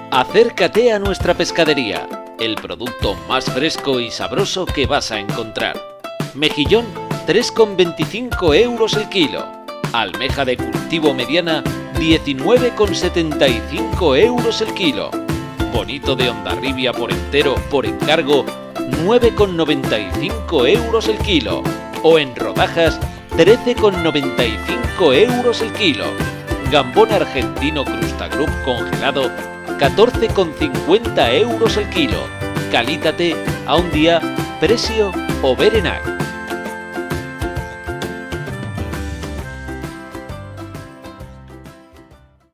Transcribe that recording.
Acércate a nuestra pescadería, el producto más fresco y sabroso que vas a encontrar. Mejillón, 3,25 euros el kilo. Almeja de cultivo mediana, 19,75 euros el kilo. Bonito de Hondarribia por entero, por encargo, 9,95 euros el kilo. O en rodajas, 13,95 euros el kilo. Gambón argentino Crustagroup congelado, 14,50 euros el kilo. Calítate a un día, precio o Berenac.